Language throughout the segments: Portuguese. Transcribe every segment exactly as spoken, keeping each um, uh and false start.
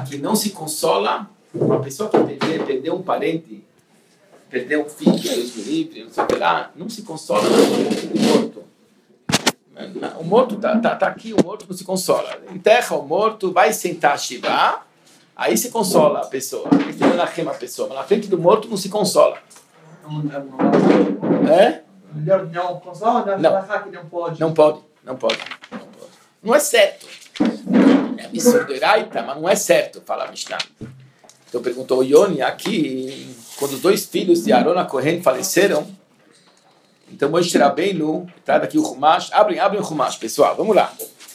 que não se consola, uma pessoa que perdeu, perdeu um parente, perdeu um filho, Deus me livre, não sei o que lá, não se consola na frente do morto. O morto está tá, tá aqui, o morto não se consola. Enterra o morto, vai sentar Shiva, aí se consola a pessoa. Aí se a pessoa, mas na frente do morto não se consola. É? Melhor não consola, não. Que não pode. Não pode, não pode. Não pode. Não é certo. É absurdo, Eraita, mas não é certo, fala a Mishnah. Então perguntou o Yoni aqui, quando os dois filhos de Aaron Cohen faleceram, então Moshe Rabbeinu, traz aqui o Chumash, abrem, abrem o Chumash, pessoal, vamos lá.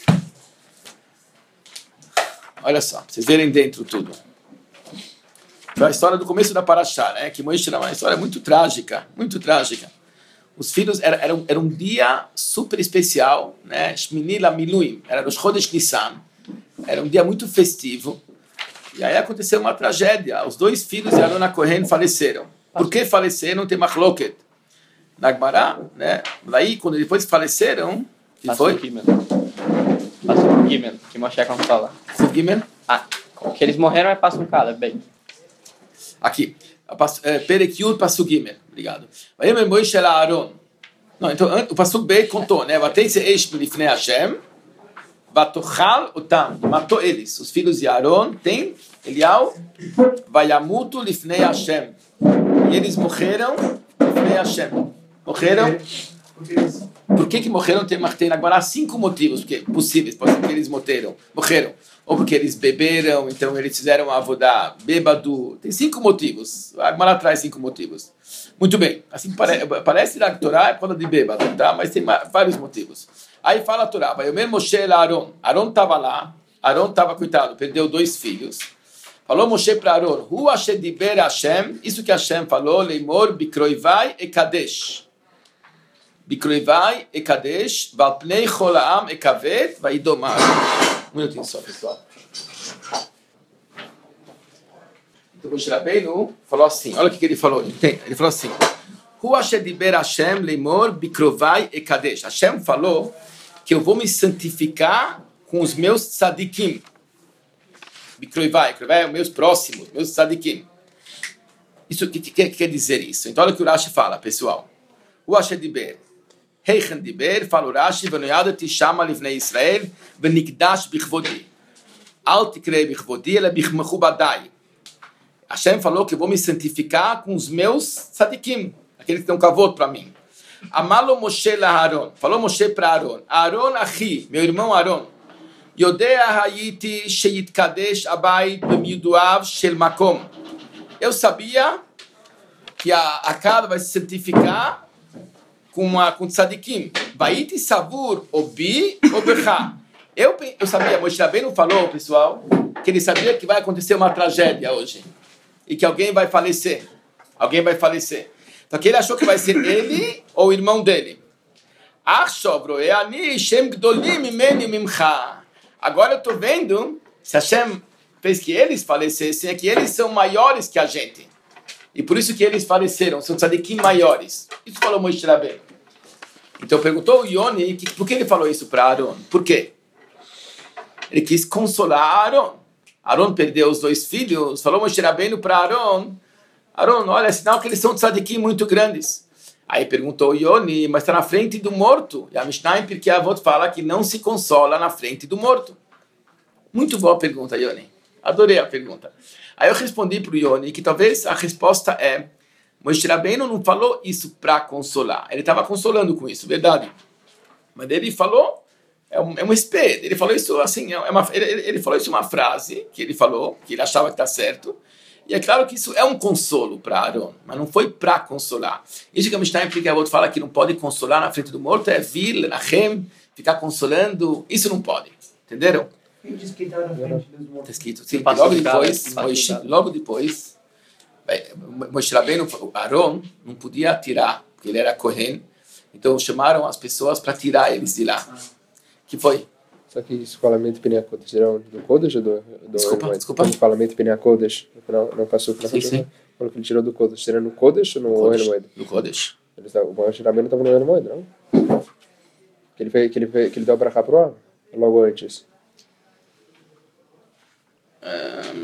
Olha só, pra vocês verem dentro tudo. Foi a história do começo da Parashá, né? Que Moshe era uma história muito trágica, muito trágica. Os filhos, era, era, um, era um dia super especial, né? Shmini Lamiluim, era nos Chodesh Nissan, era um dia muito festivo. E aí aconteceu uma tragédia. Os dois filhos de Aaron Cohen faleceram. Por que faleceram? Tem machloket. Na Gemara, né? Daí, quando depois faleceram, que Passa foi? o Gimel. Passa o Gimel, que Moshe fala. O Gimel? Ah, que eles morreram, mas passa um cara, bem. Aqui. Perek Yud, Pasuk Gimel. Obrigado. Vai me Moshe la Aaron. Não, então, o Pasuk B contou, né? Vatei-se eish milifnei Hashem. Vatochal otam, matou eles, os filhos de Aaron, tem Elial, Vayamutu lifnei Hashem, e eles morreram lifnei Hashem, morreram, por que que morreram? Tem, tem agora há cinco motivos porque, possíveis, pode ser que eles morreram, morreram, ou porque eles beberam, então eles fizeram a avodá, bêbado, tem cinco motivos, a Gemara traz cinco motivos. Muito bem, assim pare, parece na Torá é por causa de bêbado, tá? Mas tem vários motivos. Aí fala a Torá, vai o mesmo Moshe e Aaron. Aaron estava lá, Aaron estava, coitado, perdeu dois filhos. Falou Moshe para Aaron, Hu Hashem diber Hashem, isso que Hashem falou, Leimor bikroivai e kadesh. Bikroivai e kadesh, valpnei chol ha'am e kavet, vai domar. Um minutinho só, pessoal. Então Moshe Rabbeinu falou assim, olha o que ele falou, ele falou assim, Hu Hashem diber Hashem, Leimor bikroivai e kadesh. Hashem falou que eu vou me santificar com os meus tzadikim. Bikroivai, Bikroivai é os meus próximos, meus tzadikim. Isso, o que, que, que quer dizer isso? Então olha o que o Rashi fala, pessoal. O Rashi diber. Heichen diber, fala o Rashi, v'noyada tishama livnei Israel, v'nikdash bichvodi. Al tikrei bichvodi, ele bichmechubadai. Hashem falou que eu vou me santificar com os meus tzadikim, aqueles que dão kavod para mim. Amalo Moshe la Aaron. Falou Moshe para Aaron. Aaron achi, meu irmão Aaron. Yodea hayiti sheyitkadesh abayit b'miuduav shel makom. Eu sabia que a, a casa vai se santificar com uma com tzadikim. Vayiti savur obi obecha. Eu eu sabia, Moshe Rabbeinu falou, pessoal, que ele sabia que vai acontecer uma tragédia hoje e que alguém vai falecer. Alguém vai falecer. Então que ele achou que vai ser ele ou o irmão dele. Agora eu estou vendo, se Hashem fez que eles falecessem, é que eles são maiores que a gente. E por isso que eles faleceram, são tzadikim maiores. Isso falou Moshe Rabbeinu. Então perguntou o Yoni, que, por que ele falou isso para Aaron? Por quê? Ele quis consolar Aaron. Aaron perdeu os dois filhos, falou Moshe Rabbeinu para Aaron, Aaron, olha, é sinal que eles são tzadikim muito grandes. Aí perguntou o Yoni, mas está na frente do morto. E a Mishnah em Pirkei Avot fala que não se consola na frente do morto. Muito boa pergunta, Yoni. Adorei a pergunta. Aí eu respondi para o Yoni que talvez a resposta é, Moshe Rabbeinu não falou isso para consolar. Ele estava consolando com isso, verdade. Mas ele falou, é um, é um espelho. Ele falou isso assim, é uma, ele, ele falou isso uma frase que ele falou, que ele achava que está certo. E é claro que isso é um consolo para Aaron, mas não foi para consolar. Isso que a Mishnah em Pirkei Avot fala que não pode consolar na frente do morto, é vir, Lachem, ficar consolando, isso não pode. Entenderam? Está escrito. Sim, logo depois, Moshe, logo depois, Moshe Rabbeinu, Aaron não podia tirar, porque ele era Kohen, então chamaram as pessoas para tirar eles de lá. Que foi? Só que isso falamento Penei HaKodesh era do Kodesh ou do... do desculpa, Oel desculpa. O falamento Penei HaKodesh, não, não passou para sim, sim. Falou que ele tirou do Kodesh. Era no Kodesh ou no Oel Moed? No Kodesh. O Moshe Rabbeinu estava no Oel Moed, não? Que ele, fez, que, ele fez, que ele deu a brachá pro ar? Logo antes. Um...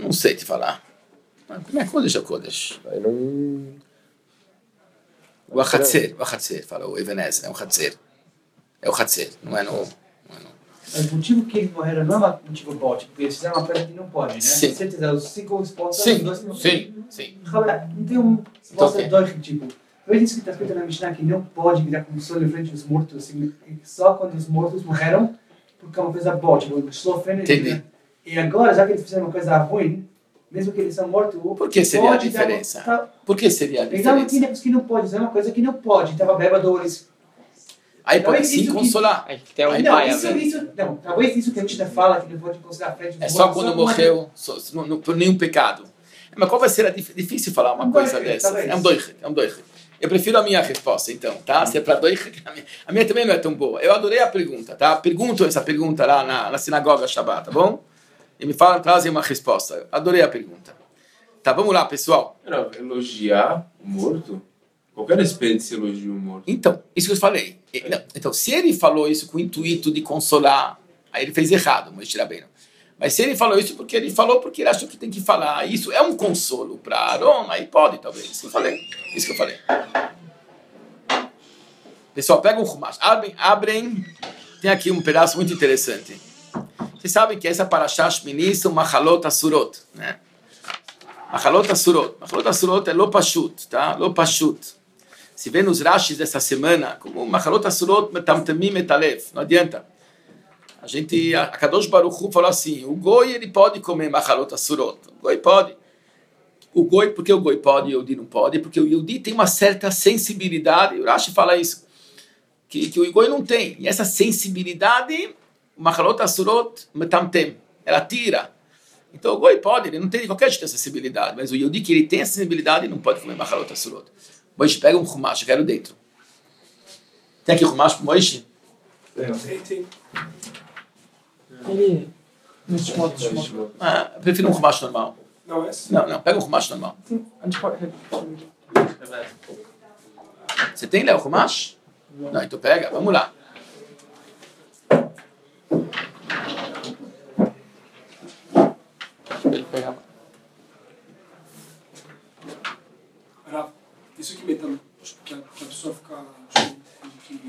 não sei te falar. Como é Kodesh é Kodesh? Aí não... O Achatzer, o Achatzer, fala o Ebenezer, é um Achatzer. É o Achatzer, não é no... Não é no... O motivo que eles morreram não é um motivo bot, porque eles fizeram uma coisa que não pode, né? Sim. Se você os cinco respostas, Sim, os dois não sim, sim. Não tem uma resposta Então, dois tipo. Eu disse que está escrito na Mishnah que não pode virar como sol em frente aos mortos, assim, só quando os mortos morreram, porque é uma coisa boa, tipo, sofrendo. Entendi. E agora, já que eles fizeram uma coisa ruim, mesmo que eles são mortos, por que seria a pode diferença? Dar, tá, por que seria a eles estavam diferença? aqui, né, que não pode, é uma coisa que não pode, estava bêbado, eles... Aí Então, pode isso sim que- consolar. A gente tem um não, pai, isso, né? isso, não, talvez isso que a Mishnah fala, que não pode considerar frente aos É só mortos, quando uma- morreu, só, não, não, por nenhum pecado. Mas qual vai ser a dif- difícil falar uma Um coisa doiche, dessa? talvez. É um doiche, é um doiche. Eu prefiro a minha resposta, então, tá? Se é para doiche, a minha, a minha também não é tão boa. Eu adorei a pergunta, tá? Perguntam essa pergunta lá na, na sinagoga Shabbat, tá bom? E me falam, trazem uma resposta. Adorei a pergunta. Tá, vamos lá, pessoal. Não, elogiar o morto? Qualquer respeito se elogia o morto. Então, isso que eu falei. E- não, então, se ele falou isso com o intuito de consolar, aí ele fez errado, Moshe Rabbeinu. Mas se ele falou isso porque ele falou porque ele achou que tem que falar, isso é um consolo para Aaron, aí pode, talvez. Isso que eu falei. Isso que eu falei. Pessoal, pega um Chumash. Abrem, abrem. Tem aqui um pedaço muito interessante. Vocês sabem que essa Parashá Shmini são Machalot Asurot, né? Machalot Asurot. Machalot Asurot é Lo Pashut, tá? Lo Pashut. Se vê nos Rashis dessa semana, como Machalot Asurot Metamtamim Metalev. Não adianta. A gente, a Kadosh Baruch Hu falou assim, o Goi ele pode comer Machalot Asurot. O Goi pode. O Goi, porque o Goi pode e o Yehudi não pode? Porque o Yehudi tem uma certa sensibilidade, o Rashi fala isso, que, que o Goi não tem. E essa sensibilidade, o Machalot Asurot Metamtem, ela tira. Então o Goi pode, ele não tem qualquer tipo de sensibilidade, mas o Yehudi que ele tem a sensibilidade não pode comer Machalot Asurot. Moishe, pega um Chumash, eu quero dentro. Tem aqui Chumash pro Moishe? Tem, tem. Ele... Neste modo, neste modo. Ah, eu prefiro um Chumash normal. Não, é assim. Não, não, pega um Chumash normal. A gente pode... Você tem, Léo, Chumash? Não, então pega, vamos lá. Ele pegava. Rafa, isso que metano, que a, que a pessoa fica achando que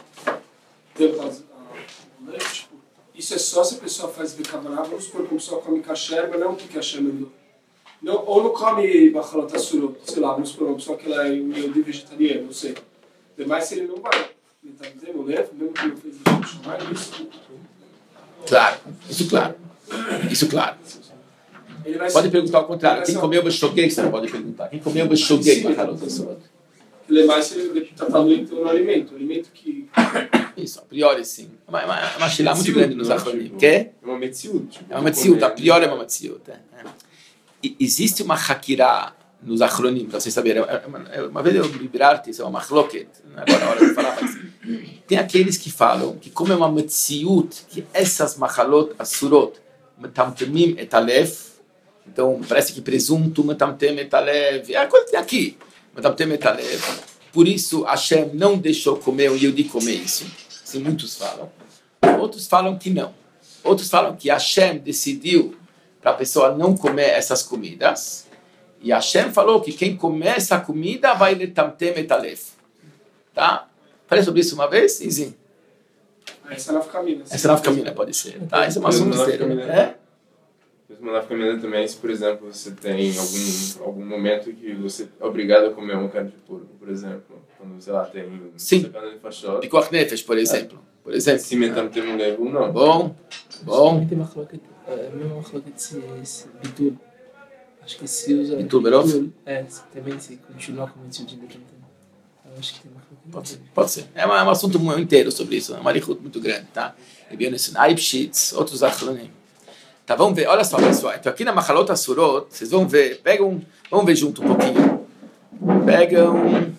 deu a mulher, tipo, isso é só se a pessoa faz becabará, vamos supor que a pessoa come kasher, mas não porque kasher mandou. Não, ou não come bachalot asurot, sei lá, vamos supor uma pessoa que ela é um de vegetariano, não sei. Demais se ele não vai. Ele está dizendo, mulher, mesmo que não fez isso, chamar isso. Claro, isso claro. Isso claro. Ele vai Pode ser- perguntar ao contrário. ele vai Quem ser- comeu Bashoguei, você não pode perguntar. Quem comeu Bashoguei, Sim. Machalot Asurot? Ele é mais se ele está falando então no alimento. O alimento que... Isso, a priori sim. É uma, é uma, é uma shilá muito Metziut, grande nos não, Achronim. tipo, Quê? É uma metziut. Tipo, É uma Metziut, a comer- priori é uma Metziut. É. É. E existe uma Hakirá nos Achronim, para vocês saberem. É uma, é uma vez eu liberar-te, isso é uma machloket, agora é a hora de falar, mas tem aqueles que falam que como é uma Metziut, que essas Machalot Asurot, Metamtemim et Alev, então parece que presunto, Metamtem et Alev, é a coisa que tem aqui, Metamtem et Alev, por isso Hashem não deixou comer, o Yehudi comer isso, assim muitos falam. Outros falam que não. Outros falam que Hashem decidiu para a pessoa não comer essas comidas. E Hashem falou que quem comer essa comida vai letamtem et alev. Tá? Falei sobre isso uma vez? Sim. Essa não fica mina. Essa não fica mina, pode ser. Tá? Isso é uma Mesmo assunto na sério. família. É? Mesmo na família também, se por exemplo você tem algum, algum momento que você é obrigado a comer uma carne de porco, por exemplo, quando, sei lá, tem Sim. sacana de fachota, Pikuach nefesh, por exemplo. Por exemplo. se metamos tem um levo, não. Bom, bom. Tem מחלוקת, a mesma מחלוקת se, se bitul. Acho que se usa Bitul berov? bitul, é, se também se continua com o de independente. Eu acho que tem מחלוקת. Pode ser. Pode ser. É, uma, é um assunto mu- inteiro sobre isso. É uma lichut muito grande. Tá? E bem nesse Aibshitz, outros achronim. Tá, vamos ver. Olha só, pessoal. Então aqui na Machalot Asurot, vocês vão ver. Pegam. Vamos ver junto um pouquinho. Pegam.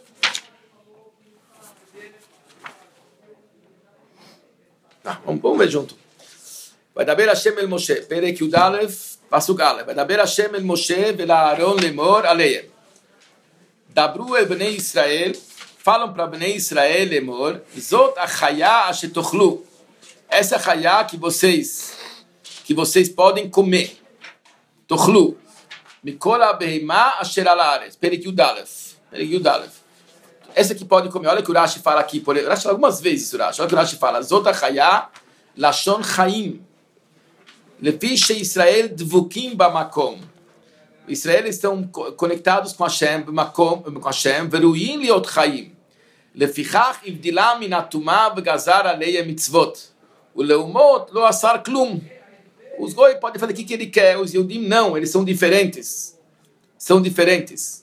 Tá, vamos, vamos ver junto. Vai dar Hashem el Moshe. Perek Yudalef, Pasuk Aleph. Vai dar Hashem el Moshe vela-Aaron lemor aleiem. Dabru el Bnei Israel. Falam para Bnei Israel lemor. Zot achaya ashetochlu. Essa achaya que vocês que vocês podem comer. Tochlu. Mikola behemá asher ala aretz. Perek Yudalef. Perek Yudalef. Essa aqui pode comer. Olha que o Rashi fala aqui. Por... O Rashi fala algumas vezes, o Rashi. Olha que o Rashi fala. Zota chaya lashon chaim. Lefi Israel dvukim bamakom. Israel estão conectados com Hashem, com Hashem, veruim liot chaim. Lefichach ivdilam min atumah v'gazar alei mitzvot. O leumot lo asar klum. Os goi podem fazer o que ele quer, os Yehudim não, eles são diferentes. São diferentes.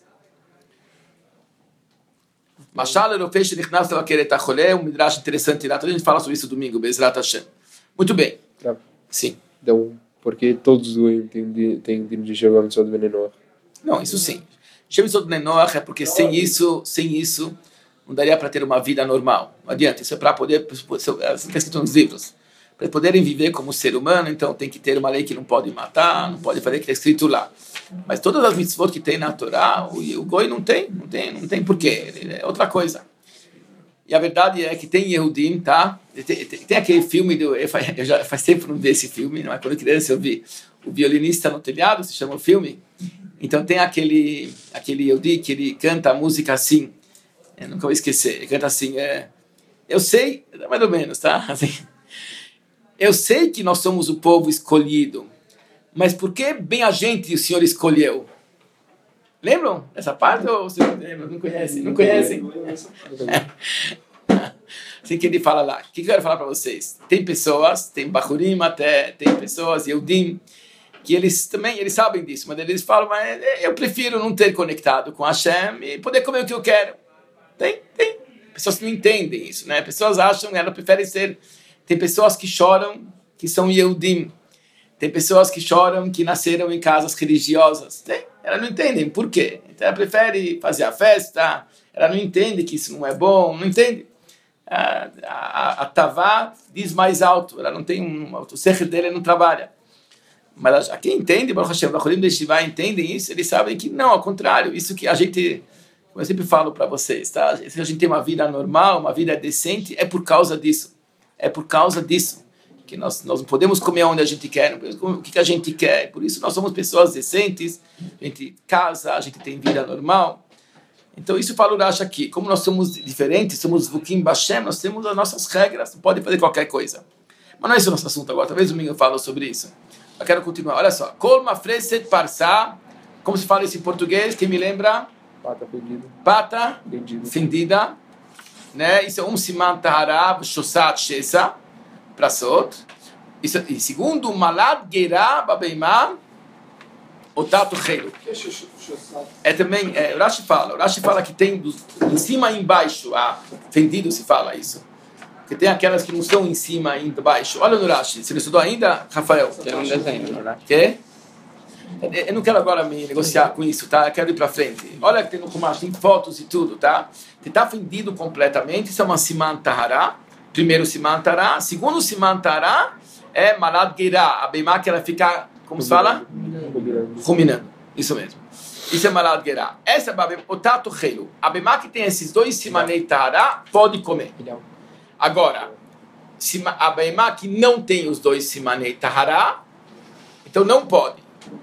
Mashal Erofesh Nichnas Levakeret HaCholeh, um midrash interessante lá, a gente fala sobre isso domingo, Bezrat Hashem. Muito bem. Tá. Sim. Então, porque todos os goim têm têm de Shem Mitzvot Ben Noach? Não, isso sim. Shem Mitzvot Ben Noach é porque sem isso, sem isso, não daria para ter uma vida normal. Não adianta, isso é para poder, assim está escrito nos livros. Para poderem viver como ser humano, então tem que ter uma lei que não pode matar, não pode fazer o que está escrito lá. Mas todas as mitzvot que tem na Torá, o, o Goi não tem, não tem, não tem porquê, é outra coisa. E a verdade é que tem Yehudim, tá? Tem, tem, tem aquele filme, do, eu, eu já faz tempo não vi esse filme, não é? Quando eu criança eu vi o Violinista no Telhado, se chama o filme. Então tem aquele, aquele Yehudi que ele canta a música assim, eu nunca vou esquecer, ele canta assim, é, eu sei, mais ou menos, tá? Assim, eu sei que nós somos o povo escolhido, mas por que bem a gente o Senhor escolheu? Lembram dessa parte ou vocês não lembram? Não conhecem? Não conhecem? Assim que ele fala lá. O que eu quero falar para vocês? Tem pessoas, tem Bachurim até, tem pessoas, Yehudim, que eles também, eles sabem disso, mas eles falam, mas eu prefiro não ter conectado com Hashem e poder comer o que eu quero. Tem, tem. Pessoas que não entendem isso, né? Pessoas acham, elas preferem ser... Tem pessoas que choram, que são Yehudim. Tem pessoas que choram, que nasceram em casas religiosas. Tem. Elas não entendem por quê. Então ela prefere fazer a festa, ela não entende que isso não é bom, não entende. A, a, a Tavá diz mais alto, ela não tem um... O secher dele não trabalha. Mas a quem entende, Baruch Hashem, Baruch Hashem, entendem isso, eles sabem que não, ao contrário, isso que a gente... Como eu sempre falo para vocês, tá? Se a gente tem uma vida normal, uma vida decente, é por causa disso. É por causa disso que nós, nós não podemos comer onde a gente quer, não podemos comer o que a gente quer. Por isso nós somos pessoas decentes, a gente casa, a gente tem vida normal. Então isso fala o Rashi aqui. Como nós somos diferentes, somos Vukim Bashem, nós temos as nossas regras, não pode fazer qualquer coisa. Mas não é esse o nosso assunto agora, talvez domingo eu falo sobre isso. Eu quero continuar. Olha só. Kol mafreset parsa. Como se fala isso em português? Quem me lembra? Pata fendida. Pata Fendida. fendida. Né? Isso é um siman taharav shosat shesa. Prasot. Isso, e segundo Malad Gerá Babeimá Otato Chelo. É também, é, o Rashi fala, o Rashi fala que tem do, em cima e embaixo, ah, fendido se fala isso. Que tem aquelas que não estão em cima e embaixo. Olha no Rashi, você não estudou ainda, Rafael? Tem um desenho no Rashi. Quê? Eu não quero agora me negociar com isso, tá? Eu quero ir para frente. Olha que tem no Kumash, tem fotos e tudo, tá? Você está fendido completamente, isso é uma siman tahará. Primeiro siman tará, segundo siman tará é malad geirá, a beimá que ela fica, como se fala? Ruminando. Isso mesmo. Isso é malad geirá. Essa é o tato chelo. A beimá que tem esses dois simanei tará pode comer. Agora, a beimá que não tem os dois simanei tará, então não pode.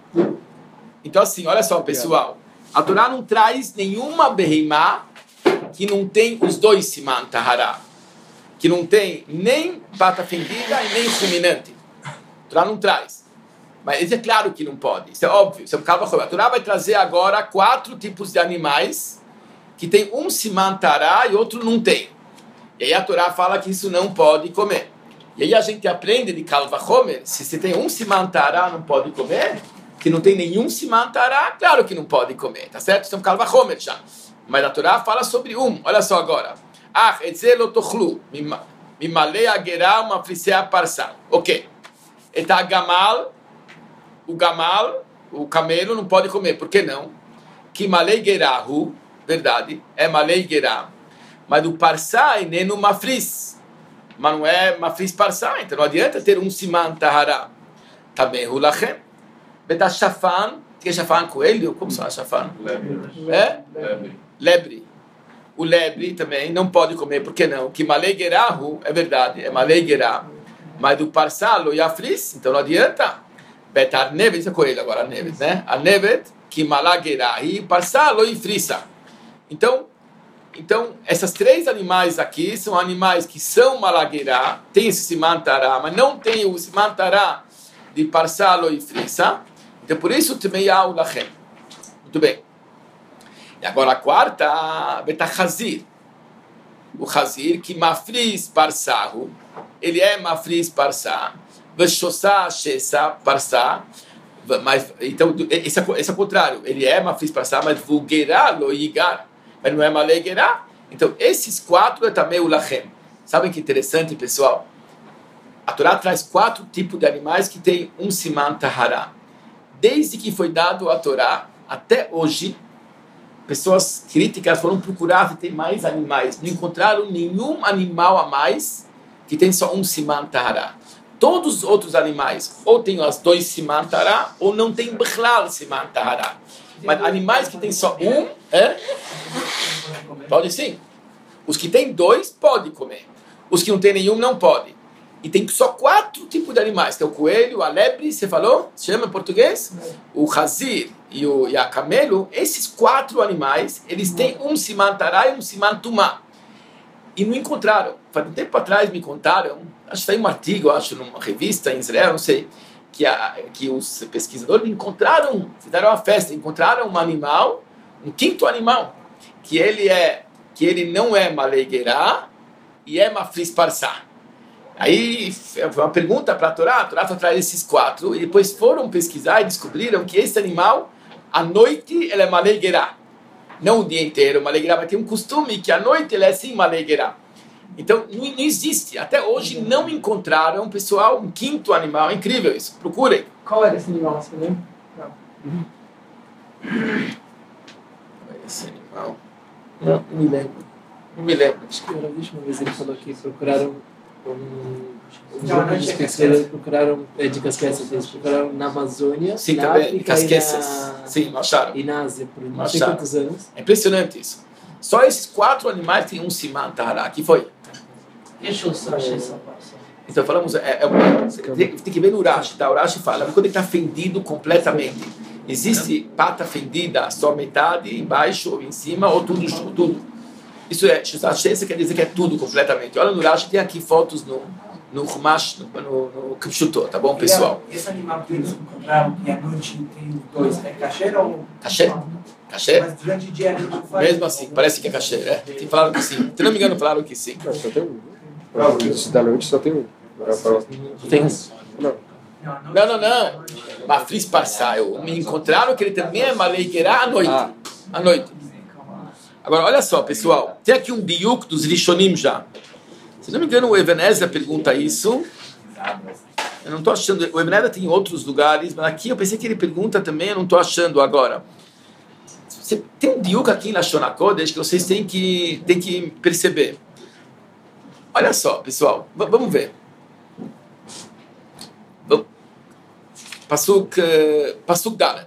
Então assim, olha só pessoal, a Torá não traz nenhuma beimá que não tem os dois siman tará. Que não tem nem pata fendida e nem ruminante. A Torá não traz. Mas isso é claro que não pode. Isso é óbvio. Isso é um calma. A Torá vai trazer agora quatro tipos de animais que tem um siman tará e outro não tem. E aí a Torá fala que isso não pode comer. E aí a gente aprende de Kalva Homer, se você tem um siman tará não pode comer, que não tem nenhum siman tará, claro que não pode comer. Tá certo? Isso é um Kalva Homer já. Mas a Torá fala sobre um. Olha só agora. Ah, etzelo tochlu, mimale agerá uma frisea parsa. Ok. Eta gamal, o gamal, o camelo não pode comer. Por que não? Que malei gerahu, verdade, é malei gerá. Mas o parsa é nem no mafris. Mas não é mafris parsa, então não adianta ter um siman tahará. Também hulachem. Beta shafan, que é shafan coelho? Como se fala shafan? Lebre. É? Lebre. Lebre. O lebre também não pode comer, por que não? Que malei gerahu, é verdade, é malei gerá. Mas do parsalo e afris, então não adianta. Bet Arnevet, isso é coelho agora, Arnevet, né? Arnevet, que malagerahi, parsá loi frisa. Então, então, essas três animais aqui são animais que são malagueirá, tem esse simantará, mas não tem o simantará de parsá loi frisa. Então, por isso, também há o lachem. Muito bem. E agora a quarta, betachazir. O chazir, que mafris parsahu, ele é mafris parsá, veshossá shesa parsá, mas, então, esse é, esse é o contrário, ele é mafris parsá, mas vulgueirá lo yigar, mas não é malegueirá. Então, esses quatro é também o lachem. Sabem que interessante, pessoal? A Torá traz quatro tipos de animais que tem um siman tahará. Desde que foi dado a Torá, até hoje, pessoas críticas foram procurar se tem mais animais. Não encontraram nenhum animal a mais que tem só um siman tahará. Todos os outros animais ou tem os dois siman tahará ou não tem bichlal siman tahará. Mas animais que tem só um, é? Pode sim. Os que tem dois, pode comer. Os que não tem nenhum, não pode. E tem só quatro tipos de animais, que é o coelho, a lebre, você falou? Se chama em português? O chazir e o e a camelo. Esses quatro animais, eles têm um siman tará e um siman tumá. E não encontraram. Faz um tempo atrás me contaram, acho que saiu um artigo, acho, numa revista em Israel, não sei, que, a, que os pesquisadores encontraram, fizeram uma festa, encontraram um animal, um quinto animal, que ele, é, que ele não é malegueirá e é mafris parsá. Aí foi uma pergunta para a Torá, a Torá traz esses quatro, e depois foram pesquisar e descobriram que esse animal, à noite, ele é malegueirá. Não o dia inteiro, malegueirá, mas tem um costume que à noite ele é sim malegueirá. Então, não, não existe, até hoje não encontraram, pessoal, um quinto animal, é incrível isso, procurem. Qual era esse animal, você lembra? Não. Esse animal? Não, não me lembro. Não me lembro. Acho que era a última vez ele falou que procuraram um, um Não, grupo não de tinha pesquisas, procuraram, é, de casqueças, eles procuraram na Amazônia, Sim, na também, África casqueças. e na, Sim, não acharam. e na Ásia, por não sei Acharam. quantos anos. É impressionante isso. Só esses quatro animais têm um siman tahará. Que foi? Deixa eu só achar essa parte. Então falamos, é, é, tem, tem que ver no Urashi, tá? O Urashi fala, quando ele está fendido completamente, existe pata fendida, só metade, embaixo ou em cima, ou tudo, tudo. Isso é, Shusashesa quer dizer que é tudo completamente. Olha no Urashi, tem aqui fotos no, no Humash, no, no, no Kipchuto, tá bom, pessoal? Esse animal que eles encontraram, que à noite tem dois, é caché ou... Caché? Caché? Mas durante o dia a gente faz... Mesmo assim, parece que é caché, né? Tem falaram que sim. Se não me engano, falaram que sim. Não, só tem um. Se da noite só tem um. Tem. Não. Não, não, não. Mafris Parsá. Me encontraram que ele também é malegueirá à noite. À noite. Agora, olha só, pessoal. Tem aqui um diuk dos Rishonim já. Se não me engano, o Ebenezer pergunta isso. Eu não estou achando. O Ebenezer tem em outros lugares, mas aqui eu pensei que ele pergunta também, eu não estou achando agora. Você tem um diuk aqui em Lashon HaKodesh que vocês têm que, têm que perceber. Olha só, pessoal. V- vamos ver. Pasuk, uh, Pasuk Dalet.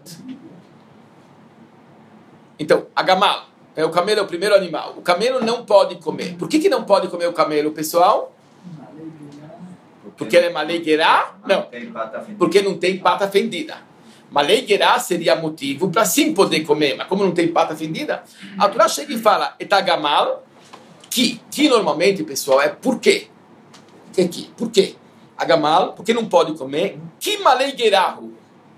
Então, a gamal. É, o camelo é o primeiro animal. O camelo não pode comer. Por que, que não pode comer o camelo, pessoal? Porque ele é malegueirá? Não. Porque não tem pata fendida. Malegueirá seria motivo para sim poder comer. Mas como não tem pata fendida, a Torá chega e fala, etagamal, que, que normalmente, pessoal, é por quê? Que que? Por quê? Agamal, porque não pode comer. Que malegueirahu.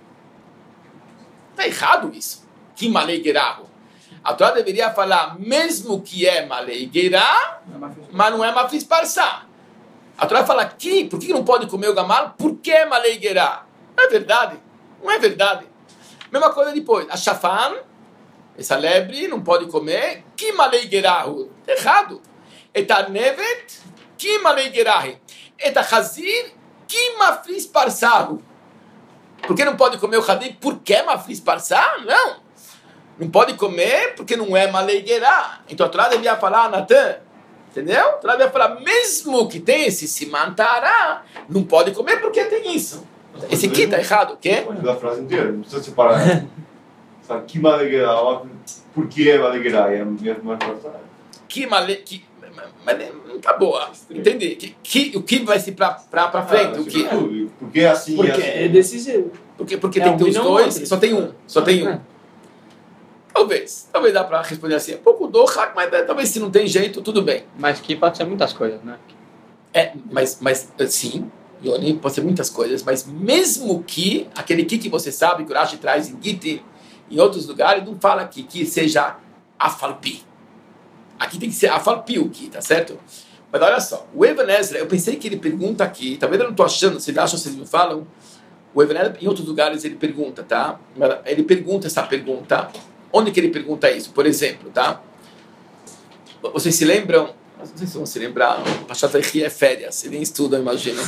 Está errado isso. Que malegueirahu. A Torá deveria falar, mesmo que é malegueirá, mas não é mafris parsá. A Torá fala que, por que não pode comer o gamal? Porque é malegueirá. Não é verdade. Não é verdade. Mesma coisa depois. A shafan, essa lebre, não pode comer. Que malegueirahu. Errado. Eta nevet, que malegueirahu. Eta chazir, que mafris parsahu. Por que não pode comer o chazir? Porque é mafris parsá? Não. Não pode comer porque não é malegueirá. Então a Torá devia falar, Natan, entendeu? A Torá devia falar, mesmo que tem esse siman tahará, não pode comer porque tem isso. Esse aqui está errado, o quê? Da frase inteira, não precisa separar. Sabe, que malegueirá, por que é malegueirá? É a mesma coisa. Que male... Que... Mas não tá boa, entendi. Que, que, o que vai ser para frente? Ah, o que? Porque é assim, Porque é assim. é desse jeito. Porque, porque É tem um que ter os e não dois outro. e só tem um. Só tem um. É. Talvez. Talvez dá para responder assim. É um pouco dohak, mas é, talvez se não tem jeito, tudo bem. Mas que pode ser muitas coisas, né? É, mas, mas sim, Yoni, pode ser muitas coisas, mas mesmo que aquele que que você sabe, que o Rashi traz em Gittin, em outros lugares, não fala aqui que seja afalpi. Aqui tem que ser afalpi o que, tá certo? Mas olha só, o Even Ezra, eu pensei que ele pergunta aqui, talvez eu não estou achando, se ele acha ou se eles não falam, o Even Ezra, em outros lugares ele pergunta, tá? Ele pergunta essa pergunta, onde que ele pergunta isso? Por exemplo, tá? Vocês se lembram, não sei se vão se lembrar, o Pashat Vaychi é férias, ele nem estuda, imagina.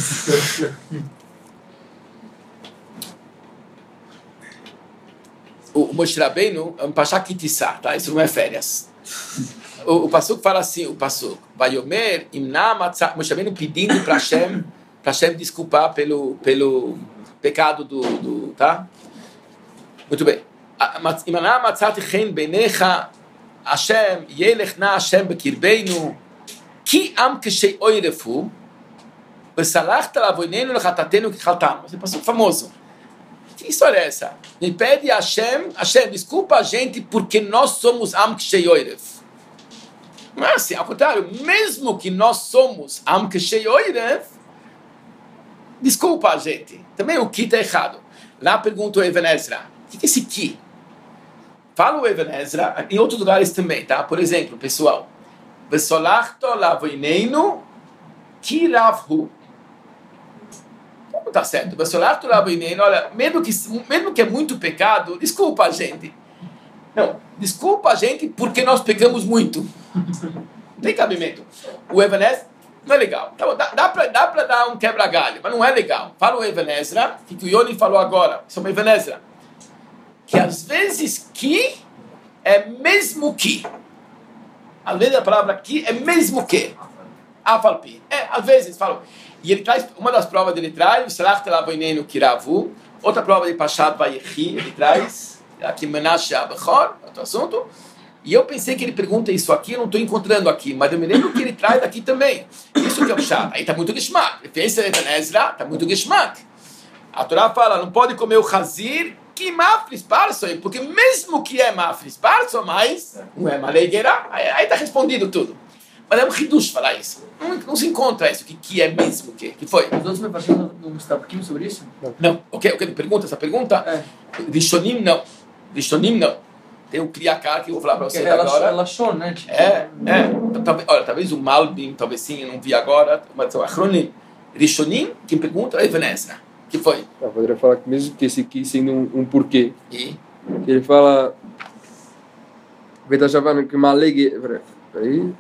O Moshe Rabbeinu é um Pashat Kitissá, tá? Isso não é férias. O, o Pasuk fala assim, o Pasuk, Vayomer, Imna Matzah, Moshe Rabbeinu pedindo para Hashem, para Hashem desculpar pelo, pelo pecado do, do, tá? Muito bem. Imna Matzah Chen Benecha, Hashem, Yelech Na Hashem Bekirbeinu, Ki Am Keshei Oirefu, Besalachta Lavoinenu Lechatatenu Kichaltanu. Esse é um Pasuk famoso. Que história é essa? Ele pede a Hashem, Hashem, desculpa a gente porque nós somos Am Keshei Oiref. Não é assim, ao contrário, mesmo que nós somos Am Keshei Oiref, desculpa a gente. Também o Ki está errado. Lá pergunta o Even Ezra, o que é esse Ki? Fala o Even Ezra, em outros lugares também, tá? Por exemplo, pessoal, Vesolachto lavoineinu ki ravhu. Como tá certo? Vesolachto lavoineinu, olha, mesmo que, mesmo que é muito pecado, desculpa a gente. Não, desculpa a gente porque nós pecamos muito. Não tem cabimento. O Even Ezra não é legal. Então, dá, dá para dá pra dar um quebra-galho, mas não é legal. Fala o Even Ezra, que o Yoni falou agora, isso é o Even Ezra, que às vezes que é mesmo que. Às vezes a palavra que é mesmo que. Afalpi. É, às vezes falam. E ele traz, uma das provas dele traz, outra prova de Pashat Vaychi, ele traz, aqui Menashe Abechor, outro assunto. E eu pensei que ele pergunta isso aqui, eu não estou encontrando aqui, mas eu me lembro que ele traz aqui também. Isso que é o Pshat. Aí está muito Geshmak. Ele fez Even Ezra, está muito Geshmak. A Torá fala, não pode comer o Hazir, que mafris parso, porque mesmo que é mafris parso, mas não é malegueira, aí está respondido tudo. Mas é um hidush falar isso. Não, não se encontra isso, que, que é mesmo que. que foi? Os outros me passaram não está um pouquinho sobre isso? Não. Não. O que ele pergunta? Essa pergunta? É. Rishonim não. Rishonim não. Tem o Kriakar que eu vou falar para vocês relaxou, agora. Relaxou, né? Tipo, é, é. Talvez, olha, talvez o Malbim, talvez sim, eu não vi agora, mas o Achronim. Rishonim, quem pergunta é Even Ezra. Que foi? Eu poderia falar que mesmo que esse aqui sendo um, um porquê. E? Que ele fala... Veta Shavan que malegue... Peraí...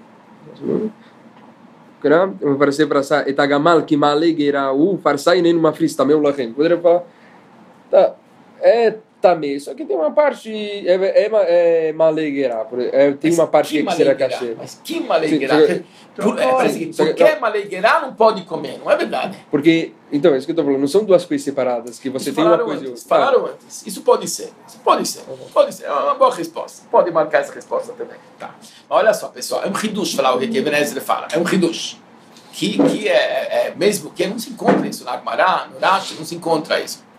Eu parecer para essa etagamal que malegueira o farsai nem uma frista meu lachem. Poderia falar... Tá... É... Também, só que tem uma parte é, é, é malegueira, é, tem uma parte que, que será cachê. Mas que malegueira? Por, é, parece que, porque é malegueira não pode comer, não é verdade? Porque, então, é isso que eu estou falando, não são duas coisas separadas, que você isso tem uma coisa... Antes, falaram ah. antes, isso pode ser, isso pode ser, pode ser, é uma boa resposta, pode marcar essa resposta também. Tá. Olha só, pessoal, é um hidush falar o que Even Ezra fala, é um hidush, que, que é, é mesmo que não se encontra isso na Gemara, no Rashi, não se encontra isso.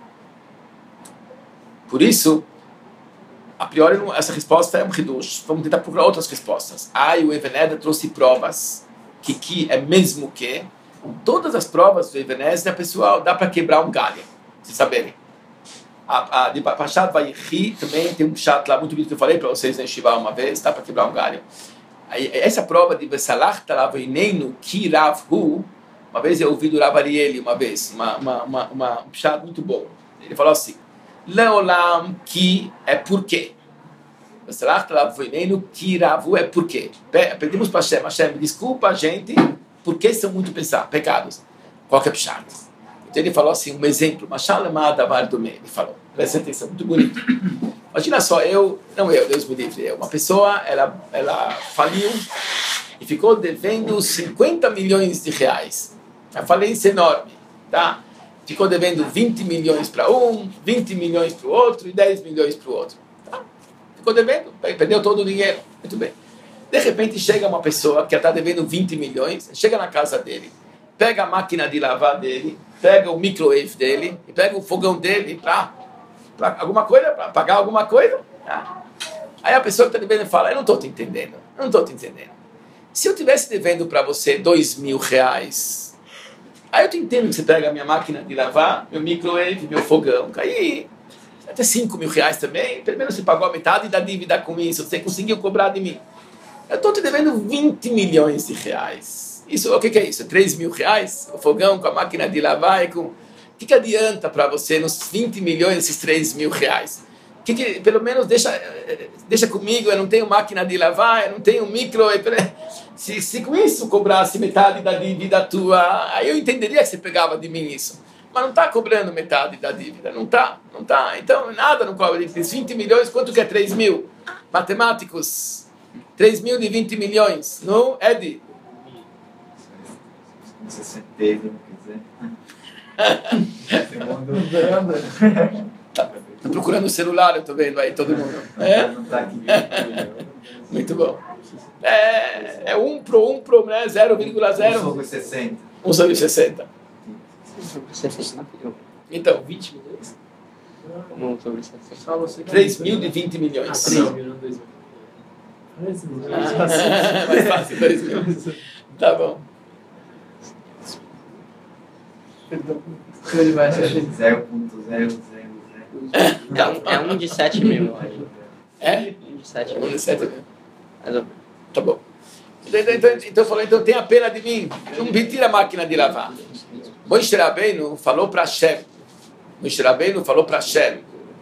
Por isso, a priori, essa resposta é um hidush. Vamos tentar procurar outras respostas. Ah, e o Even Ezra trouxe provas que que é mesmo que. Todas as provas do Even Ezra, pessoal, dá para quebrar um galho, vocês saberem. A, a de Pashat Vaychi também tem um chat lá muito bonito que eu falei para vocês na Shiva uma vez, dá para quebrar um galho. Aí, essa prova de Vesalachta Lavoineinu Ki Ravhu, uma vez eu ouvi do Rav Arieli, uma vez, uma, uma, uma, uma, um chat muito bom. Ele falou assim, Leolam Ki é por quê? Vesalachta Lavoineinu Ki Ravhu é por quê? Pedimos para Hashem, Hashem, desculpa a gente, porque são muito pensar, pecados. Qual que é o pshat? Então ele falou assim, um exemplo, ele falou, presta atenção, muito bonito. Imagina só, eu, não eu, Deus me livre, eu, uma pessoa, ela, ela faliu e ficou devendo cinquenta milhões de reais. A falência enorme, tá? Ficou devendo vinte milhões para um, vinte milhões para o outro e dez milhões para o outro. Tá? Ficou devendo, perdeu todo o dinheiro, muito bem. De repente chega uma pessoa que está devendo vinte milhões, chega na casa dele, pega a máquina de lavar dele, pega o microwave dele, e pega o fogão dele para para alguma coisa, para pagar alguma coisa. Ah. Aí a pessoa que está devendo fala, eu não estou te entendendo, eu não estou te entendendo. Se eu estivesse devendo para você dois mil reais, aí eu te entendo que você pega a minha máquina de lavar, meu microwave, meu fogão, aí até cinco mil reais também, pelo menos você pagou a metade da dívida com isso, você conseguiu cobrar de mim. Eu estou te devendo vinte milhões de reais. Isso, o que, que é isso? três mil reais? O fogão com a máquina de lavar e com... O que, que adianta para você nos vinte milhões esses três mil reais? Que, que, pelo menos deixa, deixa comigo, eu não tenho máquina de lavar, eu não tenho micro... Se, se com isso cobrasse metade da dívida tua, aí eu entenderia que você pegava de mim isso. Mas não está cobrando metade da dívida, não está, não está. Então, nada não cobra. vinte milhões, quanto que é três mil? Matemáticos, três mil de vinte milhões, não, Ed? sessenta, quer dizer. Estou procurando o celular, eu estou vendo aí todo mundo. É? Muito bom. É, é um pro um pro, né? zero vírgula zero. um sobre sessenta. um sobre sessenta. Então, vinte milhões? um sobre sessenta. três mil de vinte milhões. Ah, três mil, não dois mil. Ah, mais fácil, dois mil. Tá bom. Ele vai ser zero vírgula zero zero zero. É um de sete mil, eu acho. É? Um de sete um mil. de sete mil. Mais ou menos. Tá bom. Então, então, então falou, então tenha pena de mim. Não me tira a máquina de lavar. Moshe Rabbeinu falou para Hashem. Moshe Rabbeinu falou para Hashem.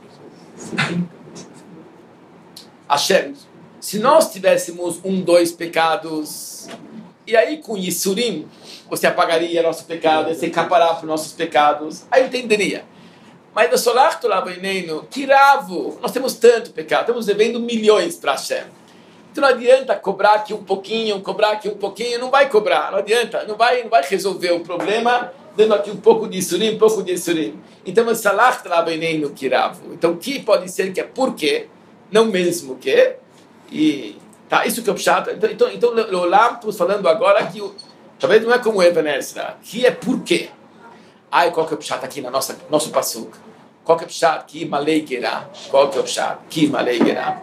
Hashem, se nós tivéssemos um, dois pecados, e aí com Yisurim, você apagaria nosso pecado, você encapará para os nossos pecados, aí eu entenderia. Mas no Solar Tolabaineno, Kiravo, nós temos tanto pecado, estamos devendo milhões para Hashem. Então não adianta cobrar aqui um pouquinho, cobrar aqui um pouquinho, não vai cobrar, não adianta, não vai, não vai resolver o problema dando aqui um pouco de Isurim, um pouco de Isurim. Então o Solar Tolabaineno, Kiravo. Então o que pode ser que é por quê, não mesmo que, e tá, isso que é o chato. Então, então, então Olam, estamos falando agora que o, talvez não é como o Even Ezra, que é por quê. Ai, qual que é o pshat aqui na nossa nosso passuca? Qual que é o pshat? Que malei gerá. Qual que é o pshat? Que malei gerá.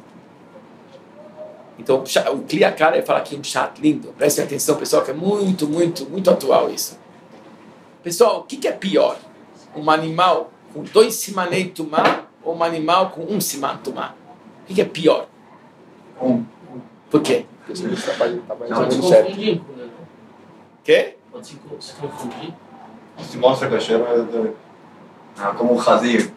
Então, o Kliakar fala aqui um pshat lindo. Prestem atenção, pessoal, que é muito, muito, muito atual isso. Pessoal, o que, que é pior? Um animal com dois simanei tumá ou um animal com um siman tumá? O que, que é pior? Um. Por quê? Porque eles trabalham, trabalham Pode se tudo certo. confundir, né? Quê? Pode se se confundir. Se mostra kasher, mas... Ah, como o Hazir.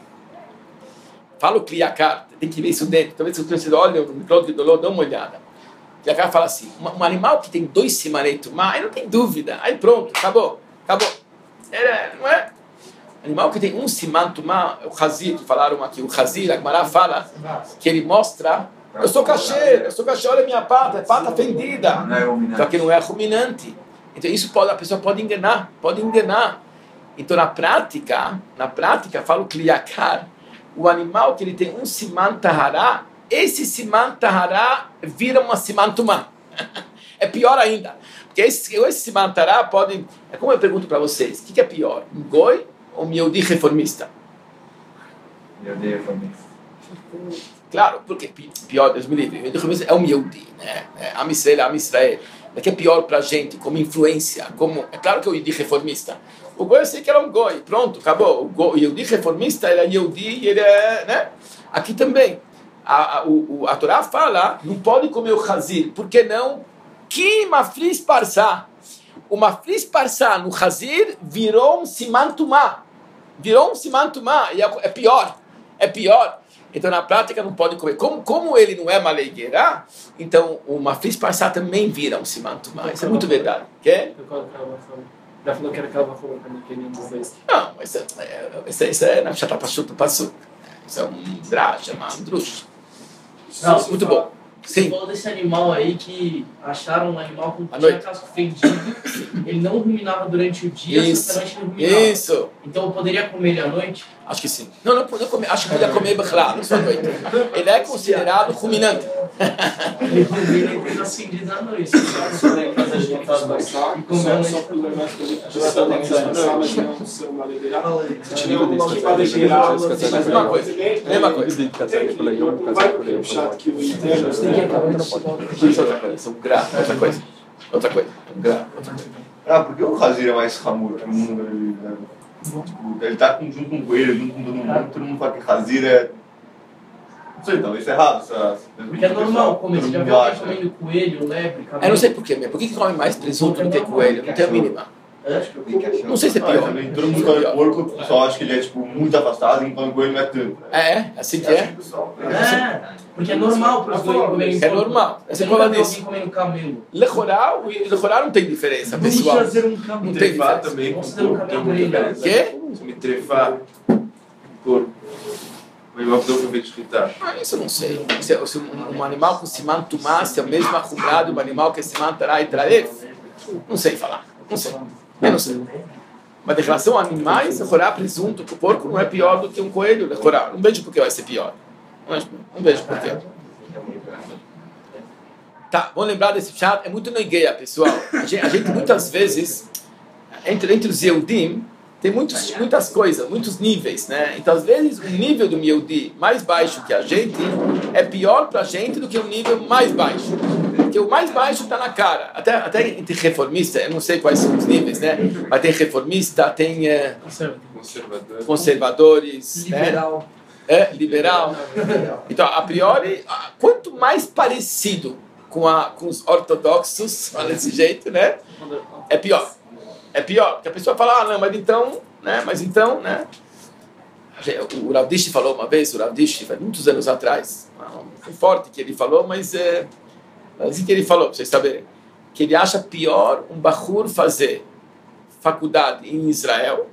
Fala o Kliakar, tem que ver isso dentro. Talvez se você olha no micrófono de dolor, dá uma olhada. O Kliakar fala assim, um, um animal que tem dois simanei tumá, aí não tem dúvida. Aí pronto, acabou, acabou. É, não é? Animal que tem um siman tumá, o Hazir, que falaram aqui, o Hazir, a Gemara fala, que ele mostra, eu sou kasher, eu sou kasher, olha a minha pata, é pata fendida. Não é ruminante. Só que não é ruminante. Então isso pode, a pessoa pode enganar, pode enganar. Então na prática, na prática, fala o Kliakar, o animal que ele tem um siman tahará, esse siman tahará vira uma siman tumá. É pior ainda. Porque esse, esse siman tahará pode... É como eu pergunto para vocês, o que, que é pior? Um goi ou um Yehudi reformista? Yehudi reformista. Claro, porque pior, Deus me livre, Yehudi reformista é um Yehudi, né? É, Am Israel, Am Israel. O que é pior para a gente, como influência, como... É claro que é o Yehudi reformista. O goi eu sei que era um goi, pronto, acabou. O, goi, o Yehudi reformista, ele é Yehudi e ele é... Né? Aqui também. A, a, o, a Torá fala, não pode comer o Hazir, por que não? Que mafris parsá. O mafris parsá no Hazir virou um siman tumá. Virou um siman tumá. E é, é pior. É pior. Então, na prática, não pode comer. Como, como ele não é maleigueira, então o mafris parsá também vira um siman tumá. Isso é muito verdade. Quê? Já falou que era aquela roupa para mim, que nenhum dos dois. Não, isso é, isso é, isso é na chata passuta passuta. Isso é um drash, é uma drush. Não, muito bom. Você Sim. falou desse animal aí que acharam um animal com À tinha noite. casco fendido. Ele não ruminava durante o dia, Isso. só que à noite ele ruminava. Isso. Então eu poderia comer ele à noite? Acho que sim. Não, não, não comer. Acho que podia comer bachlá, não só à noite. Ele é considerado ruminante. Ele combina e tem acendido à noite. Só vai fazer as contadas. E como é Só problemático de não ser uma liderança. Se tiver alguma que vai liderar, Mesma coisa. Mesma coisa. Não vai porque o chato que o interno. Isso é outra coisa. Um gra, outra coisa. Outra coisa. Um gra, outra coisa. Ah, por que o Hazir é mais Hamur que o mundo? Ele, né? Tipo, ele tá junto com o coelho, junto com todo mundo, todo mundo fala que Hazir é. Não sei, talvez é errado. Sabe? Porque é normal comer. Você já viu alguém comendo coelho, lebre, cabelo? Eu não sei porquê mesmo. Por que que come mais presunto do que coelho? Não tenho a mínima. Não sei se é pior. Ah, todo mundo come porco, o pessoal acha que ele é tipo, muito afastado, enquanto o coelho não é tanto. É, assim que é. É, porque é normal para os dois comerem É normal. Essa é como ela disse. alguém comendo camelo. Lechoral e lechoral não tem diferença, pessoal. Vamos trazer um camelo. Não tem Trefar diferença. também com Vamos fazer um porco, tem cabelo muita grelhado. diferença. Quê? Se me trefar porco, o animal que deu pra ver de fritar. Ah, isso eu não sei. Se, se um, um animal com siman tumá, se é o mesmo acumulado um animal que é siman tará e traef, não sei falar. Não sei. Eu não sei. Mas em relação a animais, lechorar presunto com porco não é pior do que um coelho lechorar. Não vejo por que vai ser pior. Não, não vejo por quê. Tá, vamos lembrar desse chat. É muito noigueia, pessoal. A gente, a gente muitas vezes, entre, entre os Yehudim, tem muitos, muitas coisas, muitos níveis, né? Então, às vezes, o nível do Yehudi mais baixo que a gente é pior para a gente do que o nível mais baixo. Porque o mais baixo está na cara. Até, até entre reformista, eu não sei quais são os níveis, né? Mas tem reformista, tem é, Conservador. conservadores, Liberal. né? É, liberal. Então, a priori, quanto mais parecido com, a, com os ortodoxos, fala desse jeito, né? É pior. É pior, porque a pessoa fala, ah, não, mas então, né? Mas então, né? O Rav Dishti falou uma vez, o Rav Dishti, muitos anos atrás, foi forte que ele falou, mas é assim que ele falou, para vocês saberem, que ele acha pior um Bahur fazer faculdade em Israel,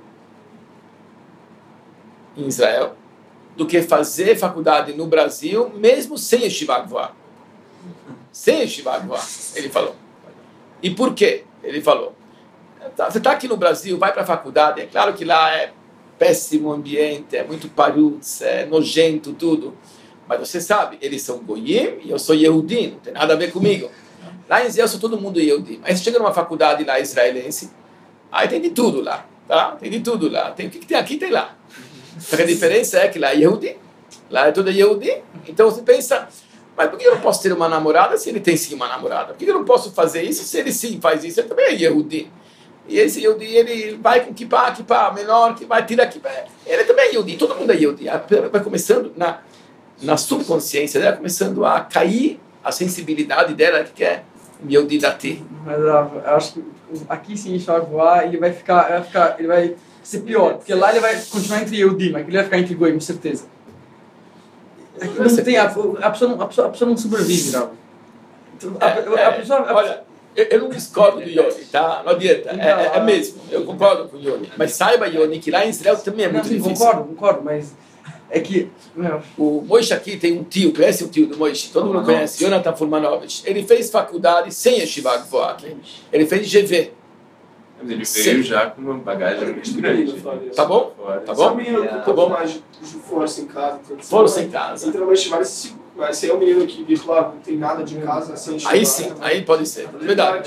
em Israel, do que fazer faculdade no Brasil, mesmo sem Yeshiva Gvoah. Sem Yeshiva Gvoah, ele falou. E por quê? Ele falou. Você está aqui no Brasil, vai para a faculdade, é claro que lá é péssimo ambiente, é muito parutz, é nojento, tudo. Mas você sabe, eles são goyim e eu sou Yehudi, não tem nada a ver comigo. Lá em Israel, sou todo mundo Yehudi. Mas você chega numa faculdade lá israelense, aí tem de tudo lá, tá? Tem de tudo lá. Tem, o que tem aqui, tem lá. Só que a diferença é que lá é Yehudi, lá é tudo Yehudi. Então você pensa, mas por que eu não posso ter uma namorada se ele tem sim uma namorada? Por que eu não posso fazer isso se ele sim faz isso? Ele também é Yehudi. E esse Yehudi, ele vai com kippah, kippah menor, que vai tirar kippah. Ele também é Yehudi, todo mundo é Yehudi. Vai começando na, na subconsciência dela, começando a cair a sensibilidade dela, que é Yehudi dati. Mas eu acho que aqui sim, Shavuá, ele vai ficar, vai ficar, ele vai ser pior, porque lá ele vai continuar entre Yehudi, mas aqui ele vai ficar entre Goim, com certeza. Aqui não tem, a, a, pessoa não, a, pessoa, a pessoa não sobrevive, não. A, a, a pessoa, a, olha, eu, eu não discordo do Yoni, tá? Não adianta, é, é, é mesmo, eu concordo com o Yoni. Mas saiba, Yoni, que lá em Israel também é muito não, sim, difícil. Concordo, concordo, mas é que... Meu. O Moishe aqui tem um tio, conhece o tio do Moishe? Todo mundo conhece, Jonathan Furmanovich. Ele fez faculdade sem Yeshiva Gvoah aqui. Ele fez G V. Mas ele veio já com uma bagagem muito grande. Tá bom? Tá bom? Tá bom? Mais de força em casa. Força em casa. Então vai chamar esse... Mas se é um menino que diz lá, não tem nada de casa, assim... Aí sim, aí pode ser. Verdade.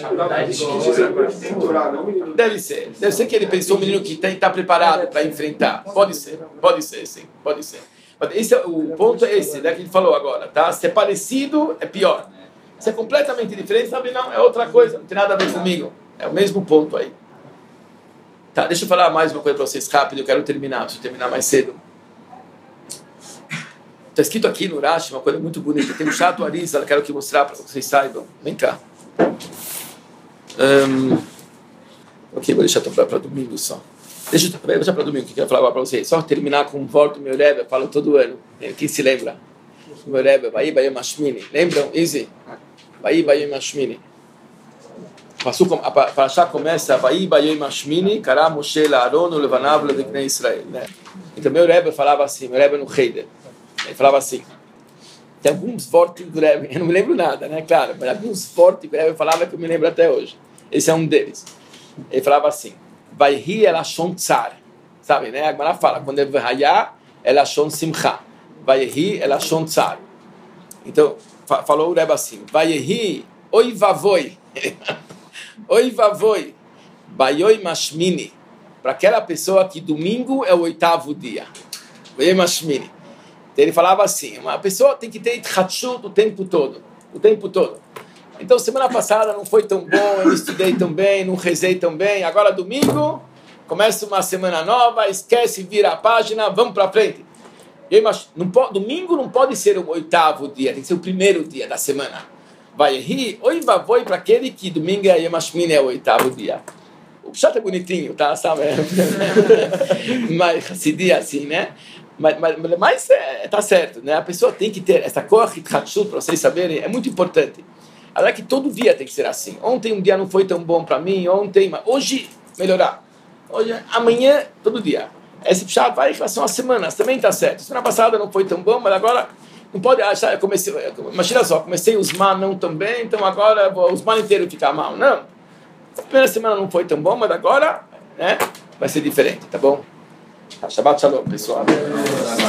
Deve ser. Deve ser que ele pensou um menino que está preparado para enfrentar. Pode ser. Pode ser, sim. Pode ser. Mas esse é, o ponto é esse, né, que ele falou agora, tá? Se é parecido, é pior. Se é completamente diferente, sabe, não, é outra coisa. Não tem nada a ver comigo. É o mesmo ponto aí. Tá, deixa eu falar mais uma coisa para vocês rápido. Eu quero terminar, preciso terminar mais cedo. Está escrito aqui no Rashi uma coisa muito bonita. Tem um chato Arizal, eu quero que mostrar para vocês saibam. Vem cá. Um, ok, vou deixar para domingo só. Deixa eu deixar para domingo, que eu quero falar agora para vocês. Só terminar com um voto do meu Rebbe, eu falo todo ano. Quem se lembra? O meu Rebbe, Vai Bayim Mashmini. Lembram? Easy? Vai Bayim Mashmini. A parasha começa Vai Bayim Mashmini, Kara Moshe La'aron Ulevanav Levnei Israel. Então meu Rebbe falava assim, meu Rebbe no Heider. Ele falava assim, tem alguns fortes do Rebbe, eu não me lembro nada, né, claro, mas alguns fortes que o Rebbe falava que eu me lembro até hoje. Esse é um deles. Ele falava assim, Vayhi elashon tsar, sabe, né, a Gemara fala, quando é Vayha elashon simcha, Vayhi elashon tsar. Então, falou o Rebbe assim, Vayehi, oi vavoi, oi vavoi, Bayoi mashmini, para aquela pessoa que domingo é o oitavo dia. Bayoi mashmini. Então ele falava assim, uma pessoa tem que ter itchatshut o tempo todo, o tempo todo. Então semana passada não foi tão bom, eu estudei tão bem, não rezei tão bem, agora domingo, começa uma semana nova, esquece, vira a página, vamos para frente. E mas não pode, domingo não pode ser o oitavo dia, tem que ser o primeiro dia da semana. Vai rir, oi vavoi para aquele que domingo é Yemashmini, é o oitavo dia. O chato é bonitinho, tá? Sabe? Mas esse dia assim, né? Mas, mas, mas é, tá certo, né? A pessoa tem que ter essa corre para vocês saberem, é muito importante. Agora que todo dia tem que ser assim. Ontem um dia não foi tão bom para mim, ontem, mas hoje melhorar. Hoje, amanhã, todo dia. Esse pshat vai em relação às semanas, também está certo. Semana passada não foi tão bom, mas agora não pode achar, eu comecei, imagina só, comecei os man não tão bem, então agora vou, os man inteiros ficar mal. Não. A primeira semana não foi tão bom, mas agora, né, vai ser diferente, tá bom? Shabbat shalom, pessoal.